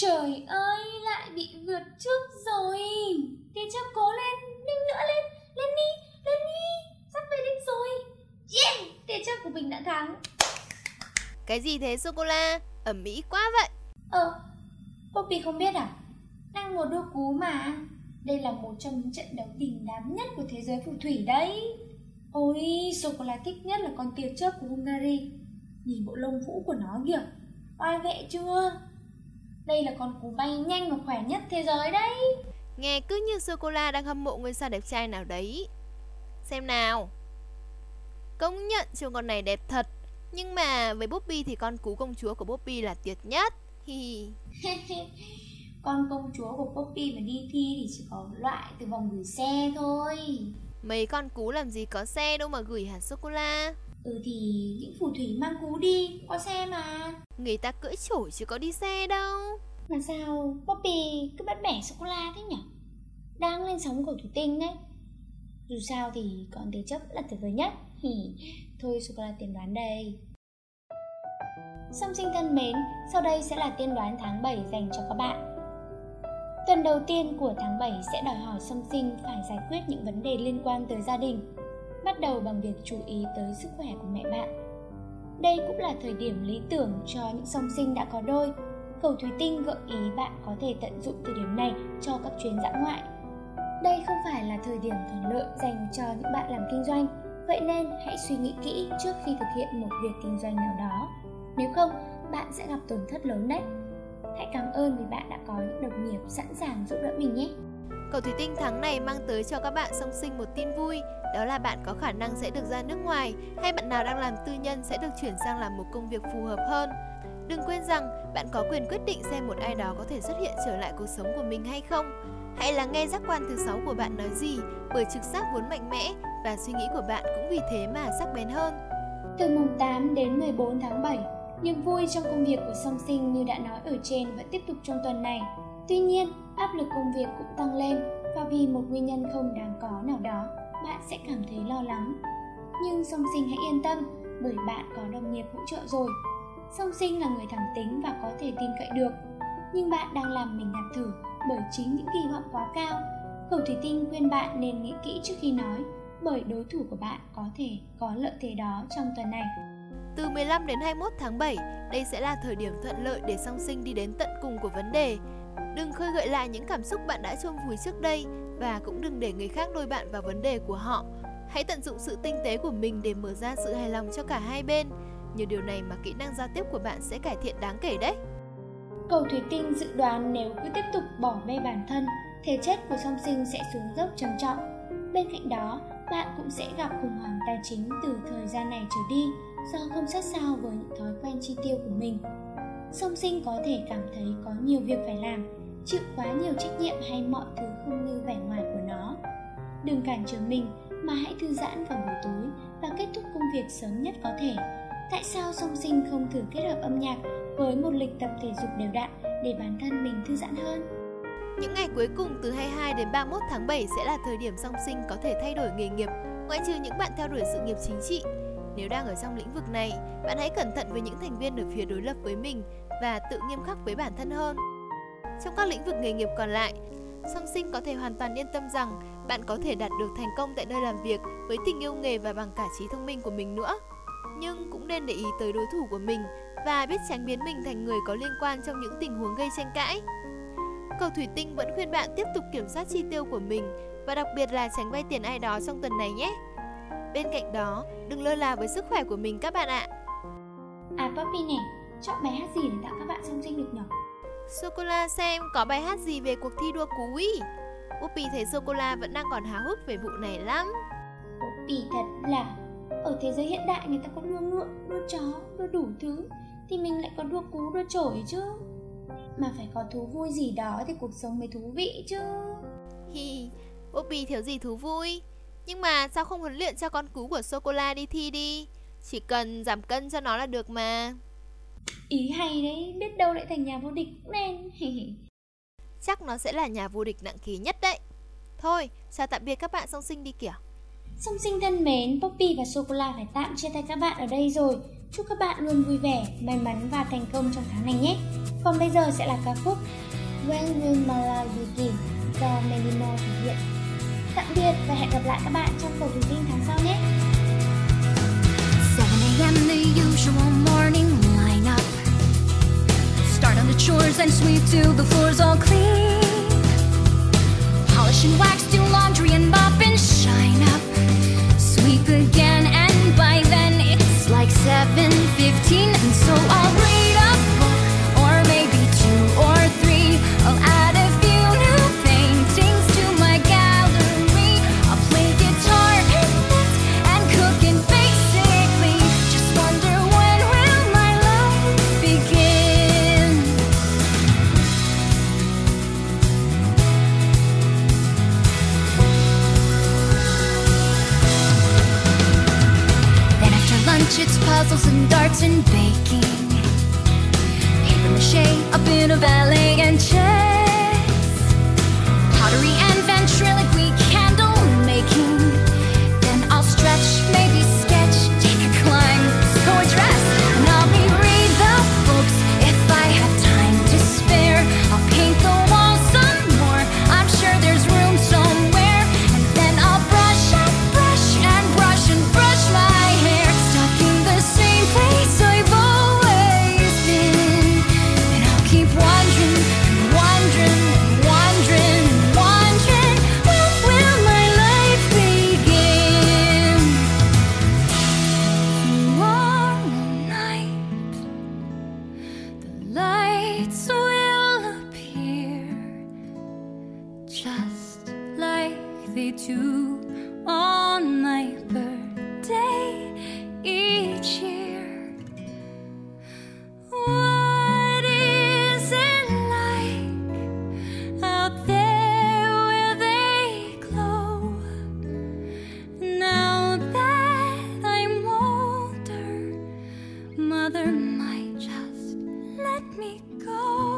Trời ơi, lại bị vượt trước rồi. Tia chớp cố lên, nhanh nữa lên, lên đi, sắp về đích rồi. Yeah, tia chớp của mình đã thắng. Cái gì thế sô-cô-la? Ẩm ĩ quá vậy. Poppy không biết à? Đang ngồi đua cú mà. Đây là một trong những trận đấu đình đám nhất của thế giới phù thủy đấy. Ôi, sô-cô-la thích nhất là con tia chớp của Hungary. Nhìn bộ lông vũ của nó kìa, oai vệ chưa? Đây là con cú bay nhanh và khỏe nhất thế giới đấy. Nghe cứ như sô-cô-la đang hâm mộ ngôi sao đẹp trai nào đấy. Xem nào. Công nhận trông con này đẹp thật. Nhưng mà với Poppy thì con cú công chúa của Poppy là tuyệt nhất. Con công chúa của Poppy mà đi thi thì chỉ có loại từ vòng gửi xe thôi. Mấy con cú làm gì có xe đâu mà gửi hả sô-cô-la? Thì những phù thủy mang cú đi, có xe mà. Người ta cưỡi chổi chứ có đi xe đâu. Mà sao Poppy cứ bắt bẻ sô-cô-la thế nhỉ? Đang lên sóng cầu thủy tinh đấy. Dù sao thì con tia chớp là tuyệt vời nhất. Thôi sô-cô-la tiên đoán đây. Song sinh thân mến, sau đây sẽ là tiên đoán tháng 7 dành cho các bạn. Tuần đầu tiên của tháng 7 sẽ đòi hỏi song sinh phải giải quyết những vấn đề liên quan tới gia đình. Bắt đầu bằng việc chú ý tới sức khỏe của mẹ bạn. Đây cũng là thời điểm lý tưởng cho những song sinh đã có đôi. Cầu thủy tinh gợi ý bạn có thể tận dụng thời điểm này cho các chuyến dã ngoại. Đây không phải là thời điểm thuận lợi dành cho những bạn làm kinh doanh, vậy nên hãy suy nghĩ kỹ trước khi thực hiện một việc kinh doanh nào đó. Nếu không, bạn sẽ gặp tổn thất lớn đấy. Hãy cảm ơn vì bạn đã có những đồng nghiệp sẵn sàng giúp đỡ mình nhé. Cầu thủy tinh tháng này mang tới cho các bạn song sinh một tin vui. Đó là bạn có khả năng sẽ được ra nước ngoài, hay bạn nào đang làm tư nhân sẽ được chuyển sang làm một công việc phù hợp hơn. Đừng quên rằng bạn có quyền quyết định xem một ai đó có thể xuất hiện trở lại cuộc sống của mình hay không. Hãy lắng nghe giác quan thứ 6 của bạn nói gì, bởi trực giác vốn mạnh mẽ và suy nghĩ của bạn cũng vì thế mà sắc bén hơn. Từ mùng 8 đến 14 tháng 7, niềm vui trong công việc của song sinh như đã nói ở trên vẫn tiếp tục trong tuần này. Tuy nhiên, áp lực công việc cũng tăng lên và vì một nguyên nhân không đáng có nào đó, bạn sẽ cảm thấy lo lắng. Nhưng song sinh hãy yên tâm, bởi bạn có đồng nghiệp hỗ trợ rồi. Song sinh là người thẳng tính và có thể tin cậy được. Nhưng bạn đang làm mình ngạt thở bởi chính những kỳ vọng quá cao. Cầu thủy tinh khuyên bạn nên nghĩ kỹ trước khi nói, bởi đối thủ của bạn có thể có lợi thế đó trong tuần này. Từ 15 đến 21 tháng 7, đây sẽ là thời điểm thuận lợi để song sinh đi đến tận cùng của vấn đề. Đừng khơi gợi lại những cảm xúc bạn đã chôn vùi trước đây và cũng đừng để người khác lôi bạn vào vấn đề của họ. Hãy tận dụng sự tinh tế của mình để mở ra sự hài lòng cho cả hai bên. Nhờ điều này mà kỹ năng giao tiếp của bạn sẽ cải thiện đáng kể đấy. Cầu thủy tinh dự đoán nếu cứ tiếp tục bỏ bê bản thân, thể chất của song sinh sẽ xuống dốc trầm trọng. Bên cạnh đó, bạn cũng sẽ gặp khủng hoảng tài chính từ thời gian này trở đi do không sát sao với những thói quen chi tiêu của mình. Song sinh có thể cảm thấy có nhiều việc phải làm, chịu quá nhiều trách nhiệm hay mọi thứ không như vẻ ngoài của nó. Đừng cản trở mình mà hãy thư giãn vào buổi tối và kết thúc công việc sớm nhất có thể. Tại sao song sinh không thử kết hợp âm nhạc với một lịch tập thể dục đều đặn để bản thân mình thư giãn hơn? Những ngày cuối cùng từ 22 đến 31 tháng 7 sẽ là thời điểm song sinh có thể thay đổi nghề nghiệp, ngoại trừ những bạn theo đuổi sự nghiệp chính trị. Nếu đang ở trong lĩnh vực này, bạn hãy cẩn thận với những thành viên ở phía đối lập với mình và tự nghiêm khắc với bản thân hơn. Trong các lĩnh vực nghề nghiệp còn lại, song sinh có thể hoàn toàn yên tâm rằng bạn có thể đạt được thành công tại nơi làm việc với tình yêu nghề và bằng cả trí thông minh của mình nữa. Nhưng cũng nên để ý tới đối thủ của mình và biết tránh biến mình thành người có liên quan trong những tình huống gây tranh cãi. Cầu thủy tinh vẫn khuyên bạn tiếp tục kiểm soát chi tiêu của mình và đặc biệt là tránh vay tiền ai đó trong tuần này nhé. Bên cạnh đó, đừng lơ là với sức khỏe của mình các bạn ạ. Poppy này, chọn bài hát gì để tặng các bạn song sinh được nhỉ? Sô-cô-la xem có bài hát gì về cuộc thi đua cú ý. Poppy thấy Sô-cô-la vẫn đang còn háo hức về vụ này lắm. Poppy thật là, ở thế giới hiện đại người ta có đua ngựa, đua chó, đua đủ thứ, thì mình lại có đua cú, đua chổi chứ. Mà phải có thú vui gì đó thì cuộc sống mới thú vị chứ. Poppy thiếu gì thú vui. Nhưng mà sao không huấn luyện cho con cú của Sô-cô-la đi thi đi? Chỉ cần giảm cân cho nó là được mà. Ý hay đấy, biết đâu lại thành nhà vô địch nên. Chắc nó sẽ là nhà vô địch nặng ký nhất đấy. Thôi, chào tạm biệt các bạn song sinh đi kìa. Song sinh thân mến, Poppy và Sô-cô-la phải tạm chia tay các bạn ở đây rồi. Chúc các bạn luôn vui vẻ, may mắn và thành công trong tháng này nhé. Còn bây giờ sẽ là ca khúc When Will My Life Begin do Mandy Moore thực hiện. Tạm biệt và hẹn gặp lại các bạn trong cầu thủy tinh tháng sau nhé. 7 a.m. the usual morning lineup. Start on the chores and sweep till the floor's all clean. Polish and wax, do laundry and mop and shine up. Sweep again and by then it's like 7:15. And so I'll read a book or maybe 2 or 3. I'll add a few new paintings to my gallery. I'll play guitar and knit and cook and basically just wonder when will my life begin. Then after lunch it's puzzles and darts and baking. Paper mache, a bit of ballet and chess. Pottery and ventriloquy, candle making. Then I'll stretch, maybe sketch, take a climb, sew a dress. And I'll reread the books if I have time to spare. I'll paint the walls some more, I'm sure there's room somewhere. And then I'll brush and brush and brush and brush my hair. Stuck in the same place I've always been. And I'll keep wondering, wondering, wondering, wondering, when will my life begin? Tomorrow night, the lights will appear just like they do on my birthday each year. What is it like out there where they glow? Now that I'm older, Mother might just let me go.